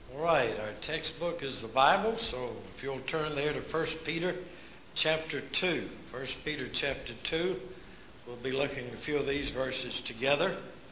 All right, our textbook is the Bible, so if you'll turn there to 1 Peter chapter 2. 1 Peter chapter 2, we'll be looking at a few of these verses together.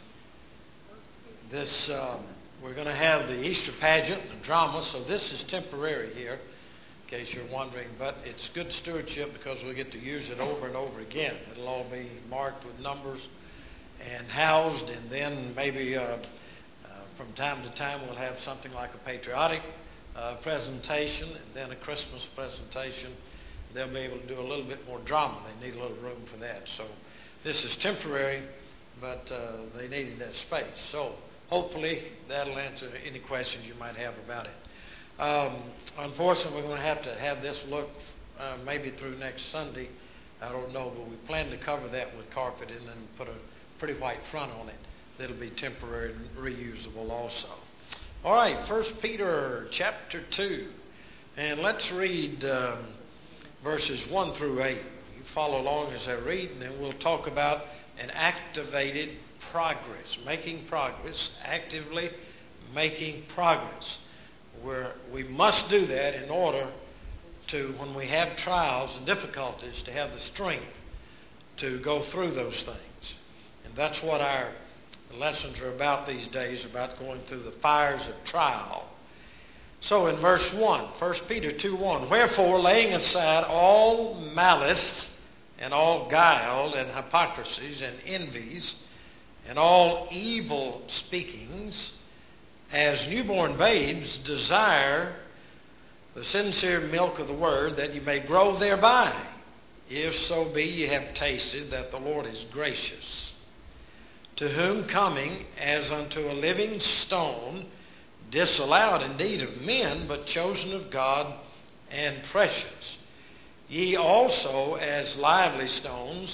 We're going to have the Easter pageant and the drama, so this is temporary here, in case you're wondering, but it's good stewardship because we get to use it over and over again. It'll all be marked with numbers and housed, and then maybe from time to time we'll have something like a patriotic presentation and then a Christmas presentation. They'll be able to do a little bit more drama. They need a little room for that. So this is temporary, but they needed that space. So hopefully that'll answer any questions you might have about it. Unfortunately, we're going to have this look maybe through next Sunday. I don't know, but we plan to cover that with carpet and then put a pretty white front on it. That'll be temporary and reusable also. All right, 1 Peter chapter 2. And let's read verses 1 through 8. You follow along as I read, and then we'll talk about an activated progress. Making progress, actively making progress. We must do that in order to, when we have trials and difficulties, to have the strength to go through those things. And that's what our lessons are about these days, about going through the fires of trial. So in verse 1, 1 Peter 2:1, wherefore, laying aside all malice and all guile and hypocrisies and envies and all evil speakings, as newborn babes desire the sincere milk of the word, that you may grow thereby, if so be ye have tasted that the Lord is gracious. To whom coming as unto a living stone, disallowed indeed of men, but chosen of God and precious. Ye also, as lively stones,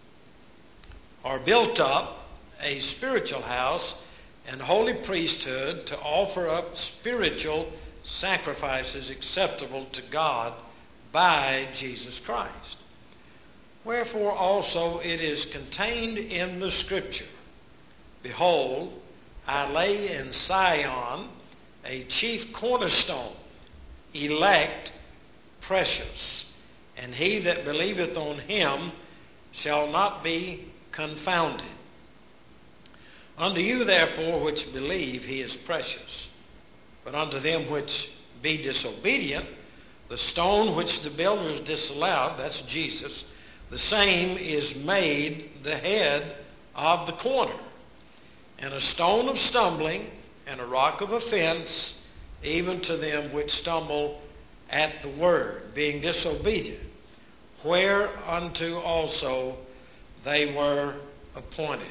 are built up a spiritual house and holy priesthood, to offer up spiritual sacrifices acceptable to God by Jesus Christ. Wherefore also it is contained in the Scripture, behold, I lay in Sion a chief cornerstone, elect, precious, and he that believeth on him shall not be confounded. Unto you therefore which believe he is precious, but unto them which be disobedient, the stone which the builders disallowed, that's Jesus, the same is made the head of the corner, and a stone of stumbling, and a rock of offense, even to them which stumble at the word, being disobedient, whereunto also they were appointed.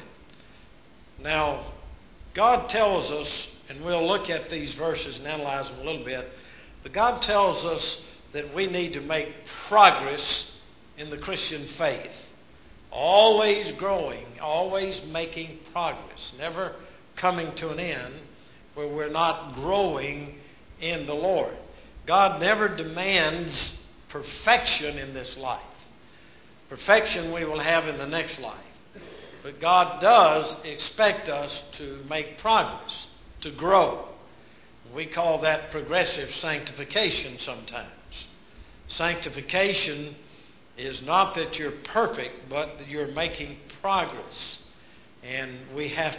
Now, God tells us, and we'll look at these verses and analyze them a little bit, but God tells us that we need to make progress in the Christian faith. Always growing, always making progress, never coming to an end where we're not growing in the Lord. God never demands perfection in this life. Perfection we will have in the next life. But God does expect us to make progress, to grow. We call that progressive sanctification sometimes. Sanctification is not that you're perfect, but that you're making progress. And we have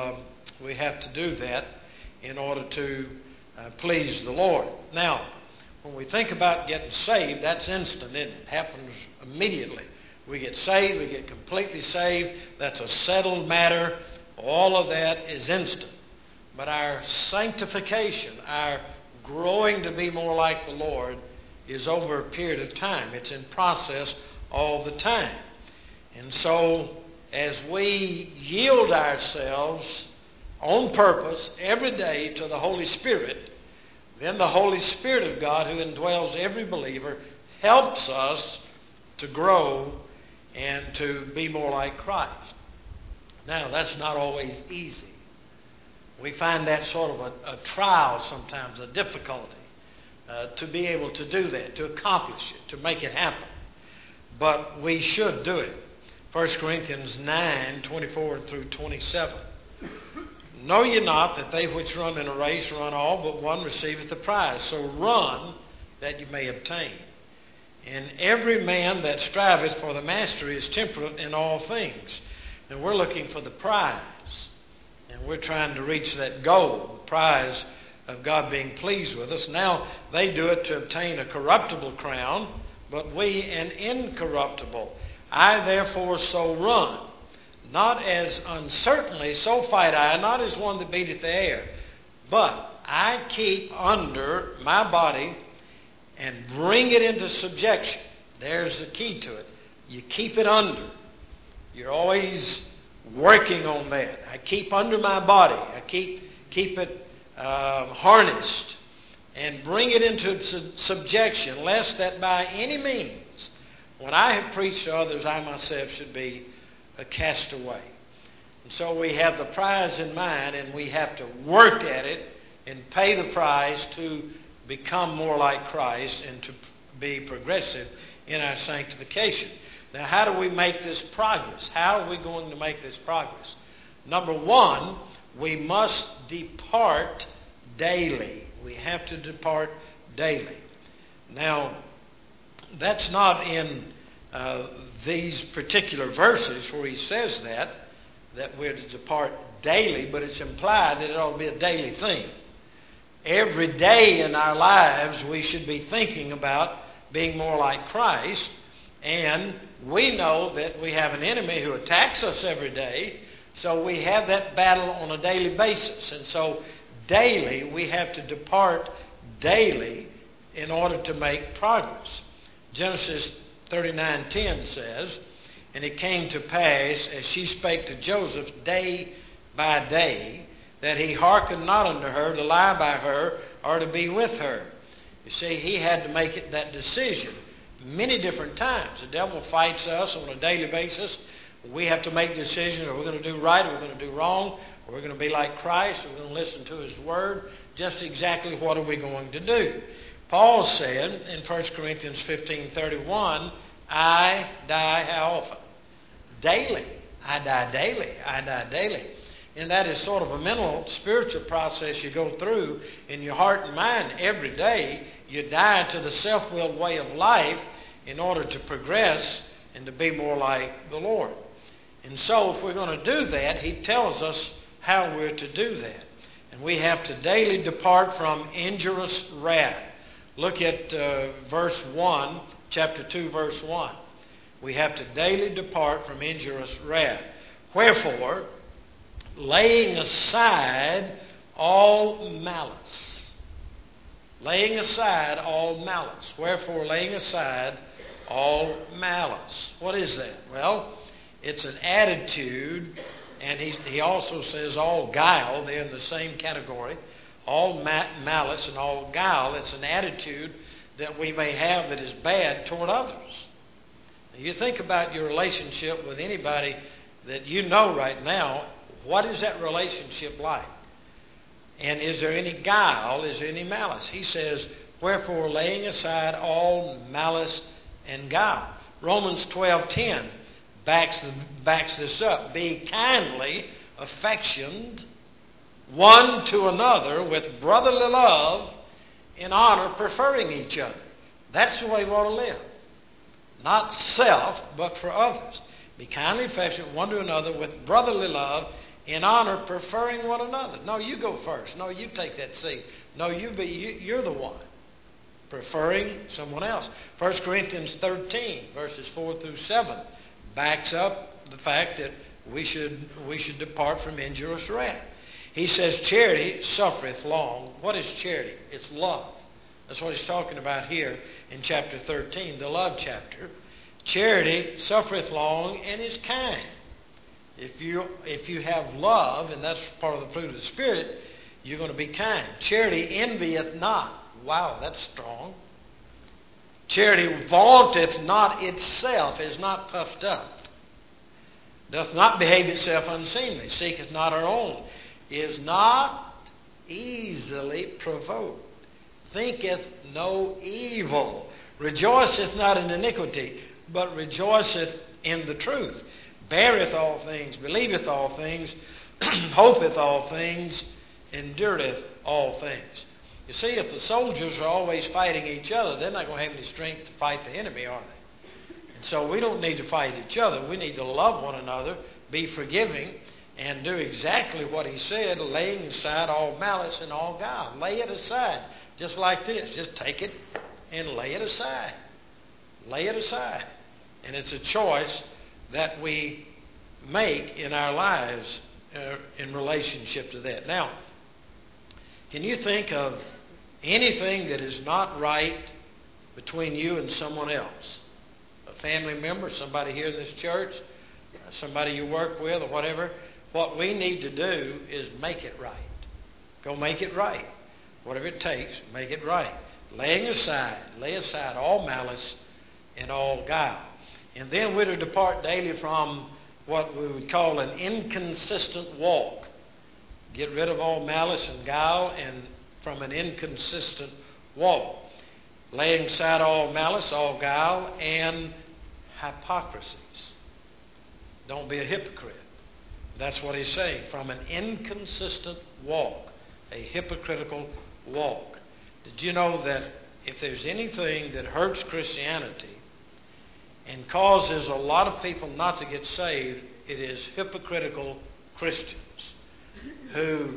to do that in order to please the Lord. Now, when we think about getting saved, that's instant, isn't it? It happens immediately. We get saved, we get completely saved. That's a settled matter. All of that is instant. But our sanctification, our growing to be more like the Lord, is over a period of time. It's in process all the time. And so, as we yield ourselves on purpose every day to the Holy Spirit, then the Holy Spirit of God, who indwells every believer, helps us to grow and to be more like Christ. Now, that's not always easy. We find that sort of a trial sometimes, a difficulty, to be able to do that, to accomplish it, to make it happen. But we should do it. 1 Corinthians 9:24 through 27. Know ye not that they which run in a race run all, but one receiveth the prize? So run that you may obtain. And every man that striveth for the mastery is temperate in all things. And we're looking for the prize. And we're trying to reach that goal, the prize of God being pleased with us. Now, they do it to obtain a corruptible crown, but we an incorruptible. I therefore so run, not as uncertainly, so fight I, not as one that beateth the air, but I keep under my body and bring it into subjection. There's the key to it. You keep it under. You're always working on that. I keep under my body. I keep it harnessed and bring it into subjection, lest that by any means, when I have preached to others, I myself should be a castaway. And so we have the prize in mind, and we have to work at it and pay the price to become more like Christ and to be progressive in our sanctification. Now, how do we make this progress? How are we going to make this progress? Number one, we must depart daily. We have to depart daily. Now, that's not in these particular verses where he says that we're to depart daily, but it's implied that it ought to be a daily thing. Every day in our lives we should be thinking about being more like Christ, and we know that we have an enemy who attacks us every day, so we have that battle on a daily basis. And so daily we have to depart daily in order to make progress. Genesis 39:10 says, "And it came to pass, as she spake to Joseph day by day, that he hearkened not unto her to lie by her or to be with her." You see, he had to make that decision many different times. The devil fights us on a daily basis. We have to make decisions. Are we going to do right? Are we going to do wrong? Are we going to be like Christ? Are we going to listen to his word? Just exactly what are we going to do? Paul said in 1 Corinthians 15:31, I die how often? Daily. I die daily. I die daily. And that is sort of a mental, spiritual process you go through in your heart and mind. Every day you die to the self-willed way of life in order to progress and to be more like the Lord. And so if we're going to do that, he tells us how we're to do that. And we have to daily depart from injurious wrath. Look at verse 1, chapter 2, verse 1. We have to daily depart from injurious wrath. Wherefore, laying aside all malice. Laying aside all malice. Wherefore, laying aside all malice. What is that? Well, it's an attitude, and he also says all guile. They're in the same category. All malice and all guile. It's an attitude that we may have that is bad toward others. Now, you think about your relationship with anybody that you know right now. What is that relationship like? And is there any guile? Is there any malice? He says, wherefore laying aside all malice and guile. Romans 12:10 backs this up. Be kindly affectioned one to another with brotherly love, in honor, preferring each other. That's the way we want to live. Not self, but for others. Be kindly affectionate one to another with brotherly love, in honor, preferring one another. No, you go first. No, you take that seat. No, you're the one. Preferring someone else. 1 Corinthians 13, verses 4 through 7, backs up the fact that we should depart from injurious wrath. He says, charity suffereth long. What is charity? It's love. That's what he's talking about here in chapter 13, the love chapter. Charity suffereth long and is kind. If you have love, and that's part of the fruit of the Spirit, you're going to be kind. Charity envieth not. Wow, that's strong. Charity vaunteth not itself, is not puffed up. Doth not behave itself unseemly, seeketh not her own, is not easily provoked, thinketh no evil, rejoiceth not in iniquity, but rejoiceth in the truth, beareth all things, believeth all things, hopeth all things, endureth all things. You see, if the soldiers are always fighting each other, they're not going to have any strength to fight the enemy, are they? And so we don't need to fight each other. We need to love one another, be forgiving, and do exactly what he said, laying aside all malice and all guile. Lay it aside, just like this. Just take it and lay it aside. Lay it aside. And it's a choice that we make in our lives in relationship to that. Now, can you think of anything that is not right between you and someone else? A family member, somebody here in this church, somebody you work with or whatever. What we need to do is make it right. Go make it right. Whatever it takes, make it right. Lay aside all malice and all guile. And then we're to depart daily from what we would call an inconsistent walk. Get rid of all malice and guile and from an inconsistent walk. Laying aside all malice, all guile, and hypocrisies. Don't be a hypocrite. That's what he's saying. From an inconsistent walk, a hypocritical walk. Did you know that if there's anything that hurts Christianity and causes a lot of people not to get saved, it is hypocritical Christians who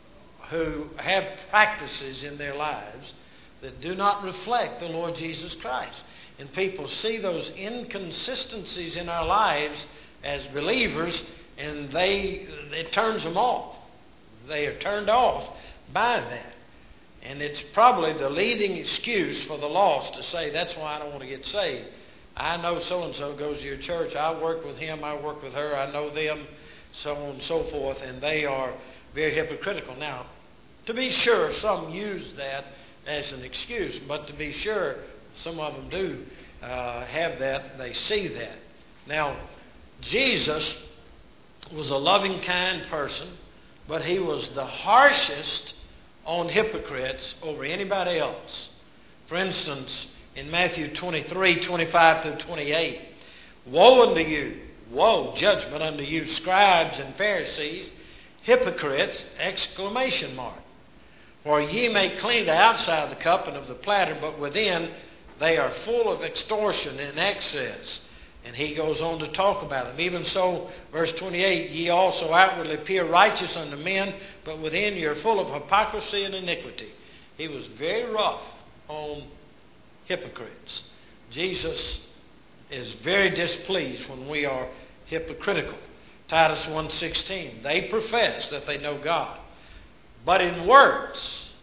have practices in their lives that do not reflect the Lord Jesus Christ. And people see those inconsistencies in our lives as believers, and it turns them off. They are turned off by that. And it's probably the leading excuse for the lost to say, that's why I don't want to get saved. I know so-and-so goes to your church. I work with him. I work with her. I know them, so on and so forth. And they are very hypocritical. Now, to be sure, some use that as an excuse. But to be sure, some of them do have that. They see that. Now, Jesus was a loving, kind person, but he was the harshest on hypocrites over anybody else. For instance, in Matthew 23, 25 through 28, woe unto you, woe, judgment unto you, scribes and Pharisees, hypocrites, exclamation mark. For ye may clean the outside of the cup and of the platter, but within they are full of extortion and excess. And he goes on to talk about them. Even so, verse 28, ye also outwardly appear righteous unto men, but within you are full of hypocrisy and iniquity. He was very rough on hypocrites. Jesus is very displeased when we are hypocritical. Titus 1:16, they profess that they know God, but in works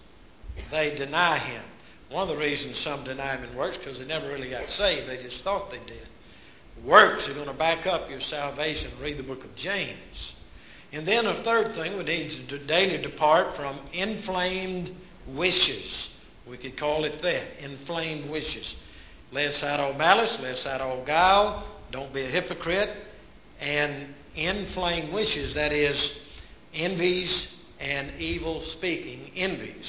they deny Him. One of the reasons some deny Him in works because they never really got saved. They just thought they did. Works are going to back up your salvation. Read the book of James. And then a third thing, we need to daily depart from inflamed wishes. We could call it that, inflamed wishes. Lay aside all malice, lay aside all guile, don't be a hypocrite, and inflamed wishes, that is, envies and evil speaking, envies.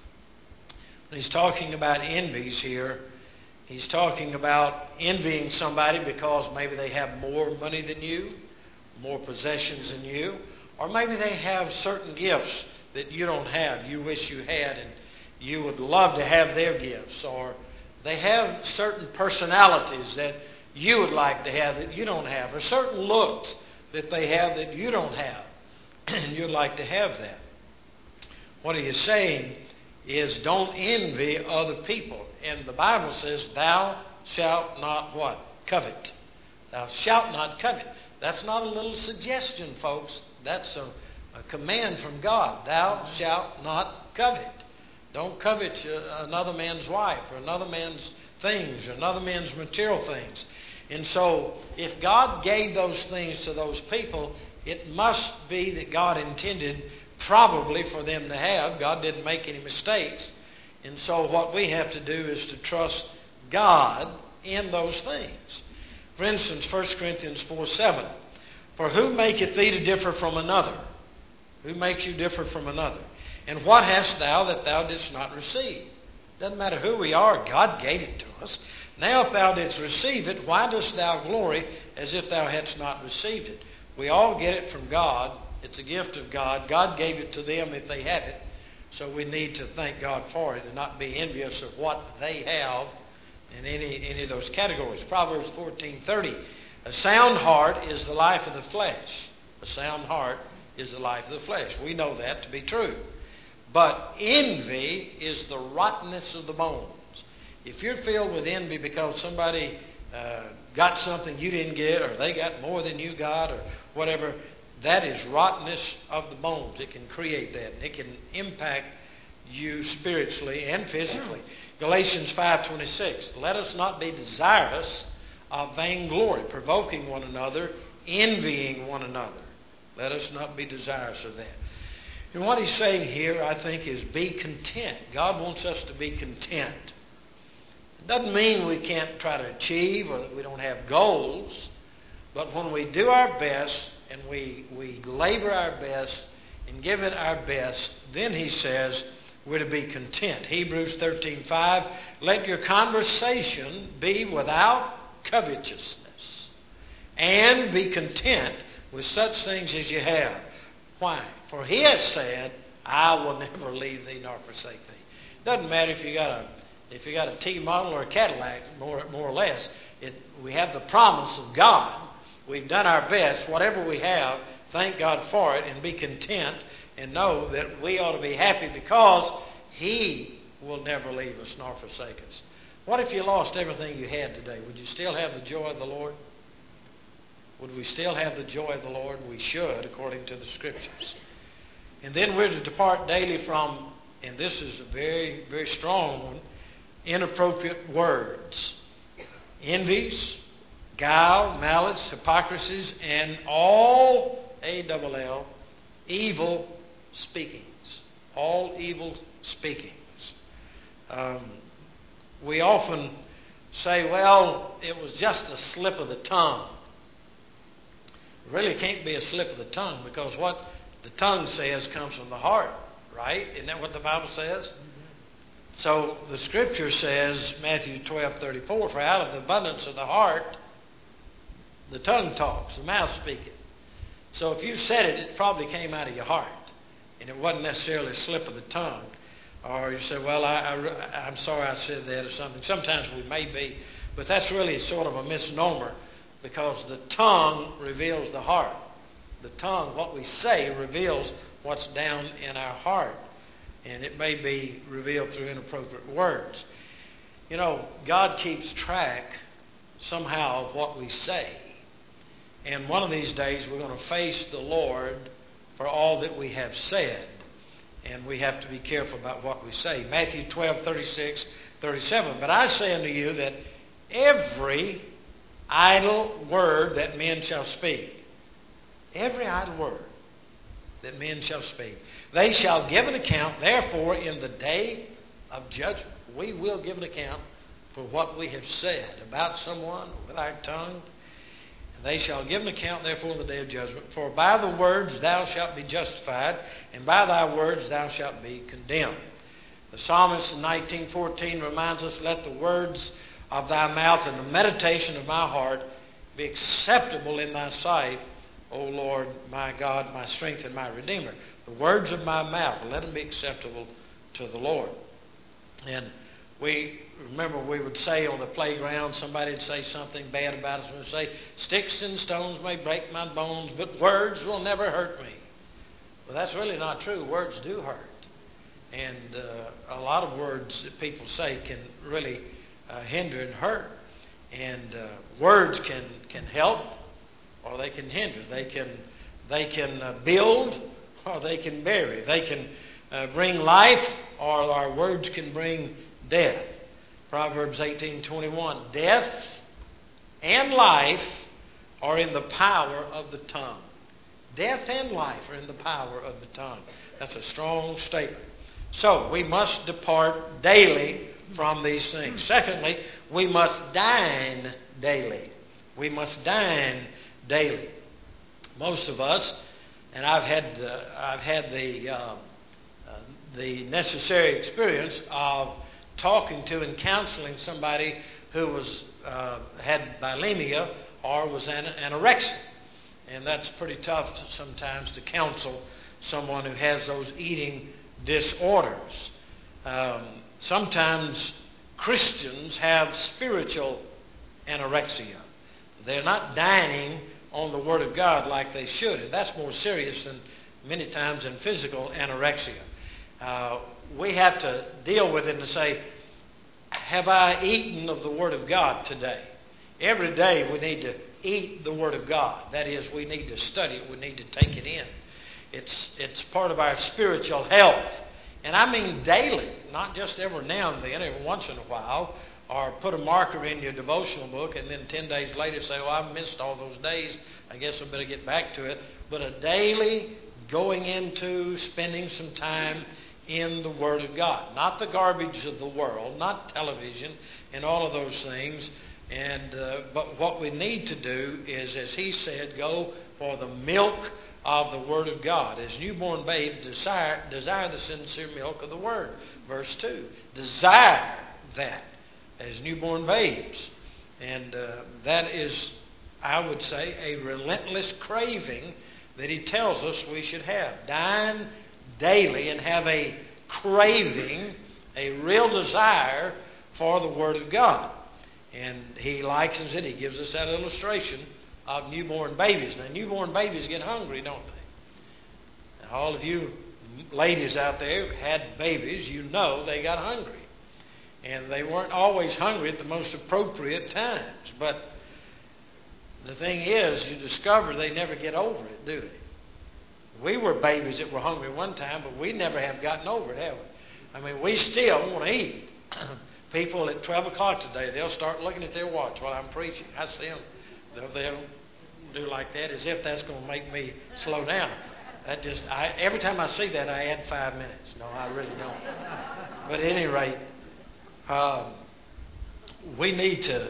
When he's talking about envies here, he's talking about envying somebody because maybe they have more money than you, more possessions than you, or maybe they have certain gifts that you don't have, you wish you had, and you would love to have their gifts, or they have certain personalities that you would like to have that you don't have, or certain looks that they have that you don't have, and you'd like to have that. What he is saying is don't envy other people. And the Bible says, thou shalt not what? Covet. Thou shalt not covet. That's not a little suggestion, folks. That's a command from God. Thou shalt not covet. Don't covet another man's wife or another man's things or another man's material things. And so, if God gave those things to those people, it must be that God intended probably for them to have. God didn't make any mistakes. And so what we have to do is to trust God in those things. For instance, 1 Corinthians 4:7. For who maketh thee to differ from another? Who makes you differ from another? And what hast thou that thou didst not receive? Doesn't matter who we are, God gave it to us. Now if thou didst receive it, why dost thou glory as if thou hadst not received it? We all get it from God. It's a gift of God. God gave it to them if they had it. So we need to thank God for it and not be envious of what they have in any of those categories. Proverbs 14:30. A sound heart is the life of the flesh. A sound heart is the life of the flesh. We know that to be true. But envy is the rottenness of the bones. If you're filled with envy because somebody got something you didn't get, or they got more than you got, or whatever, that is rottenness of the bones. It can create that. It can impact you spiritually and physically. Galatians 5:26. Let us not be desirous of vainglory, provoking one another, envying one another. Let us not be desirous of that. And what he's saying here, I think, is be content. God wants us to be content. It doesn't mean we can't try to achieve or that we don't have goals. But when we do our best and we labor our best and give it our best, then he says we're to be content. Hebrews 13:5, let your conversation be without covetousness, and be content with such things as you have. Why? For he has said, I will never leave thee nor forsake thee. Doesn't matter if you got a T model or a Cadillac, more or less. We have the promise of God. We've done our best. Whatever we have, thank God for it and be content and know that we ought to be happy because he will never leave us nor forsake us. What if you lost everything you had today? Would you still have the joy of the Lord? Would we still have the joy of the Lord? We should, according to the Scriptures. And then we're to depart daily from, and this is a very, very strong one, inappropriate words. Envies, guile, malice, hypocrisies, and all, A-double-L, evil speakings. All evil speakings. We often say, well, it was just a slip of the tongue. It really can't be a slip of the tongue because what the tongue says comes from the heart, right? Isn't that what the Bible says? Mm-hmm. So the Scripture says, Matthew 12:34, for out of the abundance of the heart, the tongue talks, the mouth speaketh. So if you said it, it probably came out of your heart. And it wasn't necessarily a slip of the tongue. Or you say, well, I'm sorry I said that or something. Sometimes we may be. But that's really sort of a misnomer because the tongue reveals the heart. The tongue, what we say, reveals what's down in our heart. And it may be revealed through inappropriate words. You know, God keeps track somehow of what we say. And one of these days we're going to face the Lord for all that we have said. And we have to be careful about what we say. Matthew 12:36-37. But I say unto you that every idle word that men shall speak, every idle word that men shall speak, they shall give an account. Therefore, in the day of judgment, we will give an account for what we have said about someone with our tongue. They shall give an account, therefore, in the day of judgment. For by the words thou shalt be justified, and by thy words thou shalt be condemned. The psalmist in 19:14 reminds us, let the words of thy mouth and the meditation of my heart be acceptable in thy sight, O Lord, my God, my strength and my Redeemer. The words of my mouth, let them be acceptable to the Lord. And we would say on the playground, somebody would say something bad about us. We would say, sticks and stones may break my bones, but words will never hurt me. Well, that's really not true. Words do hurt. And a lot of words that people say can really hinder and hurt. And words can help or they can hinder. They can build or they can bury. They can bring life or our words can bring death. Proverbs 18:21. Death and life are in the power of the tongue. Death and life are in the power of the tongue. That's a strong statement. So we must depart daily from these things. Secondly, we must dine daily. We must dine daily. Most of us, and I've had the necessary experience of talking to and counseling somebody who was had bulimia or was anorexic. And that's pretty tough sometimes to counsel someone who has those eating disorders. Sometimes Christians have spiritual anorexia. They're not dining on the Word of God like they should. And that's more serious than many times than physical anorexia. We have to deal with it and say, have I eaten of the Word of God today? Every day we need to eat the Word of God. That is, we need to study it. We need to take it in. It's part of our spiritual health. And I mean daily, not just every now and then, every once in a while, or put a marker in your devotional book and then 10 days later say, oh, I've missed all those days. I guess I better get back to it. But a daily going into spending some time in the Word of God. Not the garbage of the world, not television and all of those things. But what we need to do is, as he said, go for the milk of the Word of God. As newborn babes, desire the sincere milk of the Word. Verse 2. Desire that as newborn babes. And that is, I would say, a relentless craving that he tells us we should have. Dine daily and have a craving, a real desire for the Word of God. And he likens it, he gives us that illustration of newborn babies. Now, newborn babies get hungry, don't they? Now, all of you ladies out there who had babies, you know they got hungry. And they weren't always hungry at the most appropriate times. But the thing is, you discover they never get over it, do they? We were babies that were hungry one time, but we never have gotten over it, have we? I mean, we still want to eat. People at 12 o'clock today, they'll start looking at their watch while I'm preaching. I see them. They'll do like that as if that's going to make me slow down. Every time I see that, I add 5 minutes. No, I really don't. But at any rate, we need to,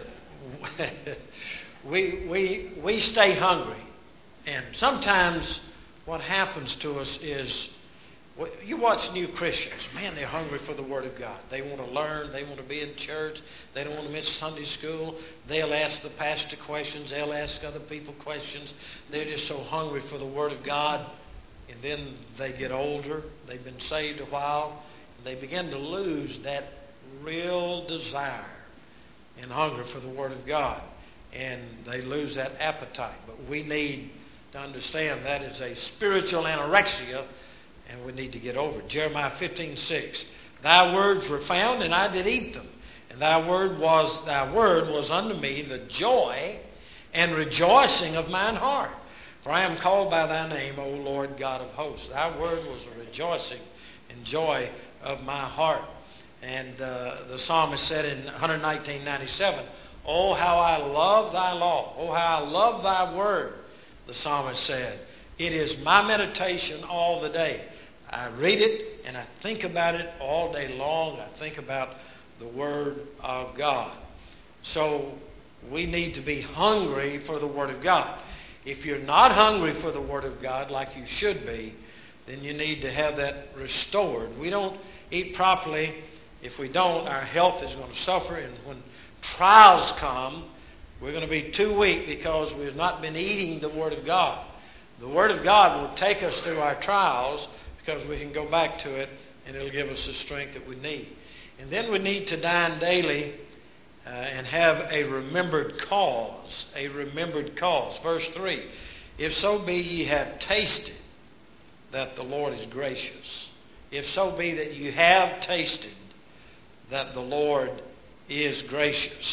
we stay hungry. And sometimes what happens to us is, you watch new Christians, man, they're hungry for the Word of God. They want to learn. They want to be in church. They don't want to miss Sunday school. They'll ask the pastor questions. They'll ask other people questions. They're just so hungry for the Word of God. And then they get older. They've been saved a while. And they begin to lose that real desire and hunger for the Word of God. And they lose that appetite. But we need to understand that is a spiritual anorexia, and we need to get over it. Jeremiah 15:6. Thy words were found, and I did eat them. And thy word was unto me the joy and rejoicing of mine heart. For I am called by thy name, O Lord God of hosts. Thy word was a rejoicing and joy of my heart. And the psalmist said in 119:97, oh, how I love thy law. Oh, how I love thy word. The psalmist said, it is my meditation all the day. I read it and I think about it all day long. I think about the Word of God. So we need to be hungry for the Word of God. If you're not hungry for the Word of God like you should be, then you need to have that restored. We don't eat properly. If we don't, our health is going to suffer. And when trials come, we're going to be too weak because we've not been eating the Word of God. The Word of God will take us through our trials because we can go back to it and it'll give us the strength that we need. And then we need to dine daily and have a remembered cause. A remembered cause. Verse 3. If so be ye have tasted that the Lord is gracious. If so be that you have tasted that the Lord is gracious.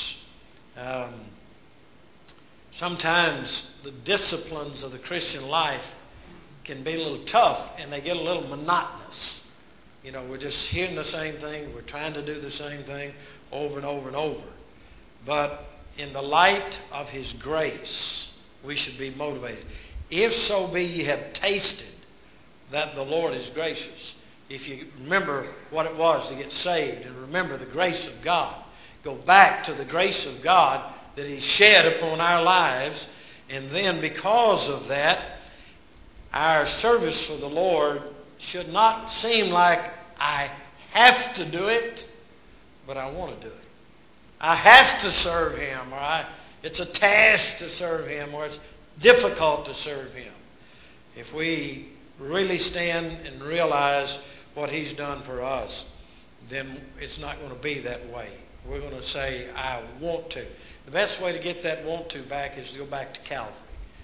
Sometimes the disciplines of the Christian life can be a little tough and they get a little monotonous. You know, we're just hearing the same thing. We're trying to do the same thing over and over and over. But in the light of His grace, we should be motivated. If so be ye have tasted that the Lord is gracious. If you remember what it was to get saved and remember the grace of God, go back to the grace of God that He shed upon our lives, and then because of that, our service for the Lord should not seem like I have to do it, but I want to do it. I have to serve Him, or it's a task to serve Him, or it's difficult to serve Him. If we really stand and realize what He's done for us, then it's not going to be that way. We're going to say, I want to. The best way to get that want to back is to go back to Calvary.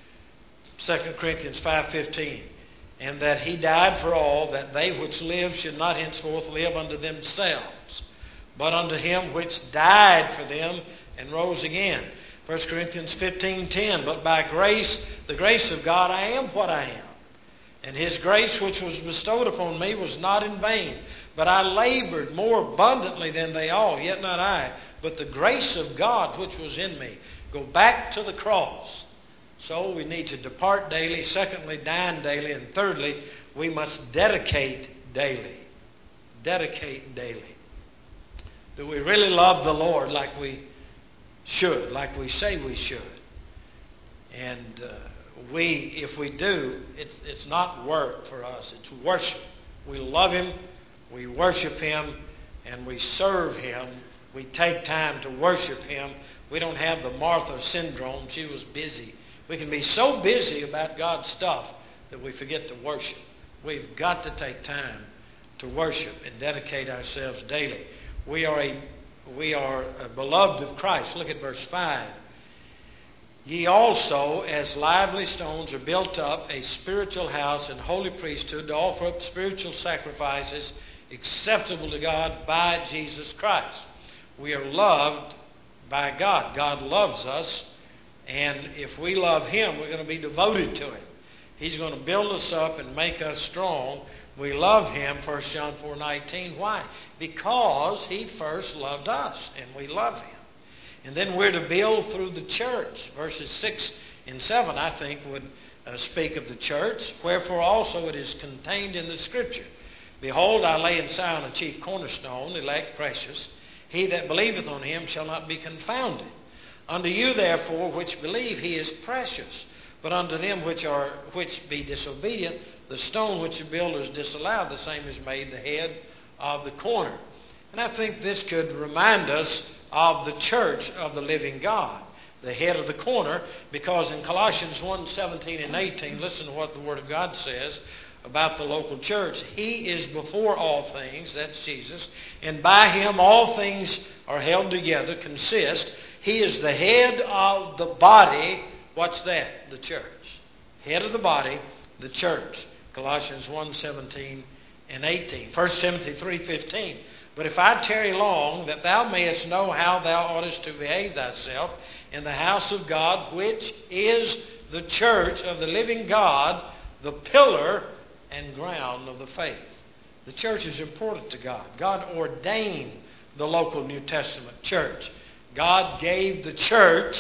2 Corinthians 5:15. And that He died for all, that they which live should not henceforth live unto themselves, but unto Him which died for them and rose again. 1 Corinthians 15:10. But by grace, the grace of God, I am what I am. And His grace which was bestowed upon me was not in vain. But I labored more abundantly than they all, yet not I, but the grace of God which was in me. Go back to the cross. So we need to depart daily. Secondly, dine daily. And thirdly, we must dedicate daily. Dedicate daily. Do we really love the Lord like we should, like we say we should? And if we do, it's not work for us. It's worship. We love Him, we worship Him, and we serve Him. We take time to worship Him. We don't have the Martha syndrome. She was busy. We can be so busy about God's stuff that we forget to worship. We've got to take time to worship and dedicate ourselves daily. We are a beloved of Christ. Look at verse 5. Ye also, as lively stones, are built up a spiritual house and holy priesthood to offer up spiritual sacrifices acceptable to God by Jesus Christ. We are loved by God. God loves us. And if we love Him, we're going to be devoted to Him. He's going to build us up and make us strong. We love Him, 1 John 4:19. Why? Because He first loved us, and we love Him. And then we're to build through the church. Verses 6 and 7, I think, would speak of the church. Wherefore also it is contained in the Scripture. Behold, I lay in Zion a chief cornerstone, elect, precious. He that believeth on Him shall not be confounded. Unto you, therefore, which believe, He is precious. But unto them which be disobedient, the stone which the builders disallowed, the same is made the head of the corner. And I think this could remind us of the church of the living God, the head of the corner, because in Colossians 1:17 and 18, listen to what the Word of God says about the local church. He is before all things, that's Jesus, and by Him all things are held together, consist. He is the head of the body. What's that? The church. Head of the body, the church. Colossians 1:17 and 18. 1 Timothy 3:15. But if I tarry long, that thou mayest know how thou oughtest to behave thyself in the house of God, which is the church of the living God, the pillar and ground of the faith. The church is important to God. God ordained the local New Testament church. God gave the church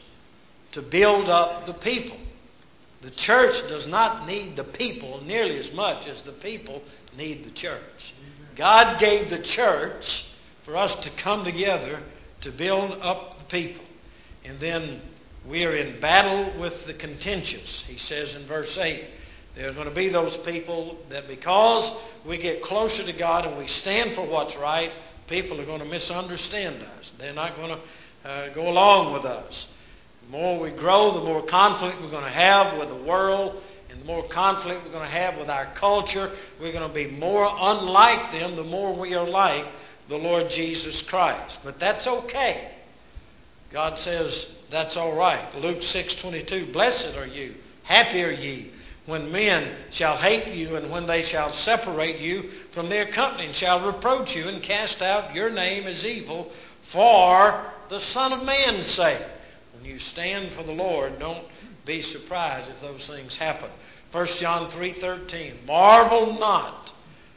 to build up the people. The church does not need the people nearly as much as the people need the church. God gave the church for us to come together to build up the people. And then we are in battle with the contentious. He says in verse 8, there are going to be those people that because we get closer to God and we stand for what's right, people are going to misunderstand us. They're not going to go along with us. The more we grow, the more conflict we're going to have with the world, and the more conflict we're going to have with our culture. We're going to be more unlike them the more we are like the Lord Jesus Christ. But that's okay. God says that's all right. Luke 6:22, blessed are you, happy are ye, when men shall hate you, and when they shall separate you from their company, and shall reproach you, and cast out your name as evil, for the Son of Man's sake. When you stand for the Lord, don't be surprised if those things happen. 1 John 3:13, marvel not,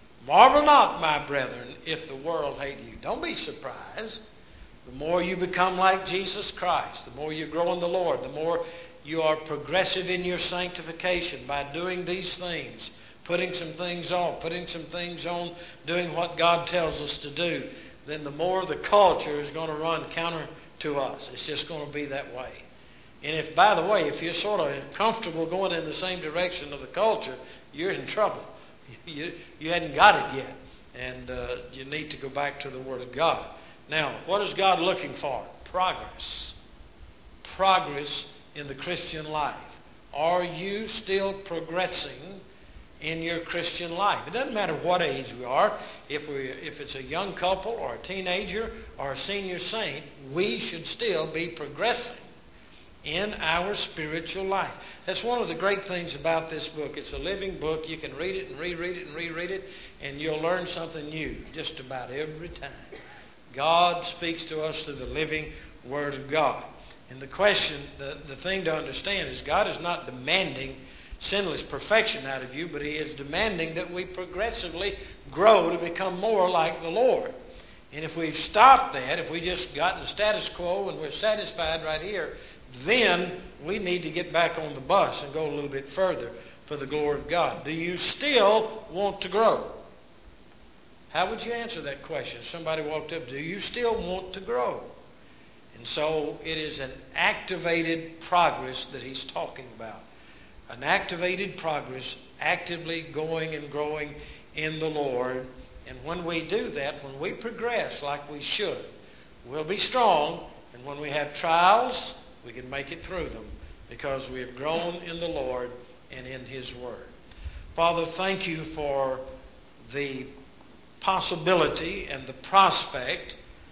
my brethren, if the world hate you. Don't be surprised. The more you become like Jesus Christ, the more you grow in the Lord, the more you are progressive in your sanctification by doing these things, putting some things on, doing what God tells us to do, then the more the culture is going to run counter to us. It's just going to be that way. And if, by the way, if you're sort of comfortable going in the same direction of the culture, you're in trouble. You hadn't got it yet. And you need to go back to the Word of God. Now, what is God looking for? Progress. Progress in the Christian life. Are you still progressing in your Christian life? It doesn't matter what age we are. If it's a young couple or a teenager or a senior saint, we should still be progressing in our spiritual life. That's one of the great things about this book. It's a living book. You can read it and reread it and reread it, and you'll learn something new just about every time. God speaks to us through the living Word of God. And the question, the thing to understand is God is not demanding sinless perfection out of you, but He is demanding that we progressively grow to become more like the Lord. And if we've stopped that, if we just gotten the status quo and we're satisfied right here, then we need to get back on the bus and go a little bit further for the glory of God. Do you still want to grow? How would you answer that question? Somebody walked up, do you still want to grow? And so it is an activated progress that he's talking about. An activated progress, actively going and growing in the Lord. And when we do that, when we progress like we should, we'll be strong. And when we have trials, we can make it through them because we have grown in the Lord and in His Word. Father, thank you for the possibility and the prospect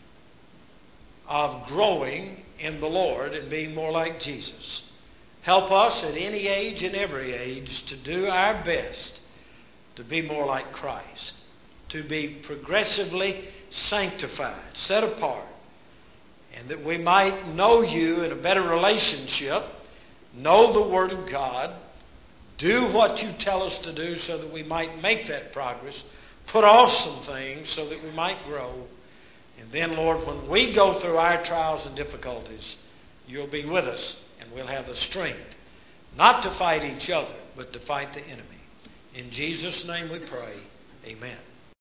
of growing in the Lord and being more like Jesus. Help us at any age and every age to do our best to be more like Christ, to be progressively sanctified, set apart, and that we might know you in a better relationship, know the Word of God, do what you tell us to do so that we might make that progress, put off some things so that we might grow. And then, Lord, when we go through our trials and difficulties, you'll be with us and we'll have the strength not to fight each other, but to fight the enemy. In Jesus' name we pray. Amen.